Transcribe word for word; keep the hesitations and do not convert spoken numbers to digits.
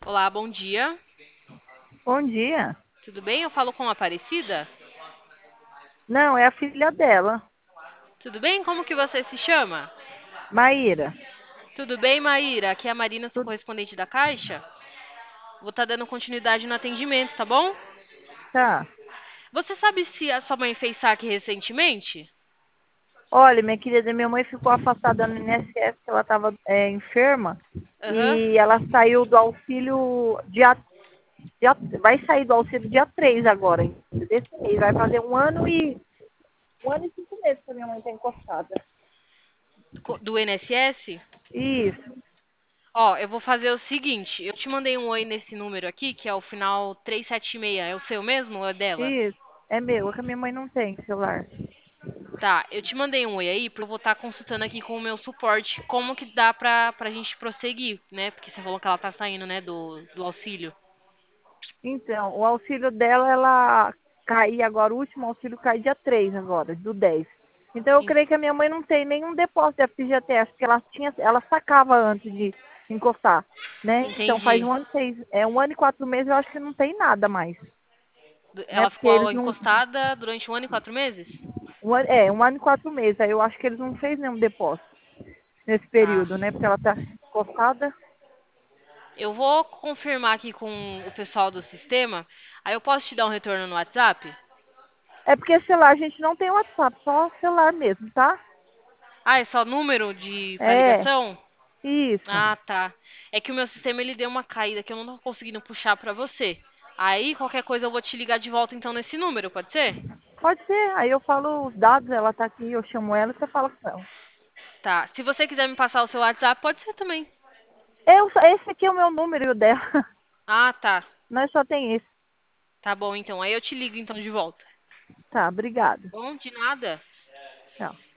Olá, bom dia. Bom dia. Tudo bem? Eu falo com a Aparecida? Não, é a filha dela, Tudo bem? Como que você se chama? Maíra. Tudo bem, Maíra? Aqui é a Marina, sou Tu- correspondente da Caixa. Vou estar dando continuidade no atendimento, tá bom? Tá. Você sabe se a sua mãe fez saque recentemente? Olha, minha querida, minha mãe ficou afastada no I N S S, que ela estava enferma, Aham. e ela saiu do auxílio dia, dia, vai sair do auxílio dia três agora, hein, desse mês. Vai fazer um ano e um ano e cinco meses que a minha mãe está encostada. Co- Do I N S S? Isso, Ó, eu vou fazer o seguinte. Eu te mandei um oi nesse número aqui, que é o final trezentos e setenta e seis. É o seu mesmo ou é dela? isso. É meu, é que a minha mãe não tem celular. Tá, eu te mandei um oi aí, porque eu vou estar consultando aqui com o meu suporte como que dá pra, pra gente prosseguir, né? Porque você falou que ela tá saindo, né, do, do auxílio. Então, o auxílio dela, ela cair agora, o último auxílio cai dia três agora, do dez. Então eu En- creio que a minha mãe não tem nenhum depósito de F G T S, porque ela tinha, ela sacava antes de encostar, né? Então faz Entendi. um ano e seis, é um ano e quatro meses, eu acho que não tem nada mais, né? Ela Porque ficou eles não, encostada durante um ano e quatro meses? um ano, é, um ano e quatro meses, aí eu acho que eles não fez nenhum depósito nesse Tá. período, né? Porque ela tá encostada. Eu vou confirmar aqui com o pessoal do sistema. Aí eu posso te dar um retorno no WhatsApp? É porque celular, a gente não tem WhatsApp, só celular mesmo, tá? Ah, é só número de para É, ligação? isso. Ah, tá. É que o meu sistema ele deu uma caída que eu não tô conseguindo puxar pra você. Aí qualquer coisa eu vou te ligar de volta então nesse número, pode ser? Pode ser. Aí eu falo os dados, ela tá aqui, eu chamo ela e você fala com ela. Tá. Se você quiser me passar o seu WhatsApp, pode ser também. Eu, esse aqui é o meu número e o dela. Ah, tá. Nós só tem esse. Tá bom então. Aí eu te ligo então de volta. Tá, obrigada. Bom, de nada. Tchau.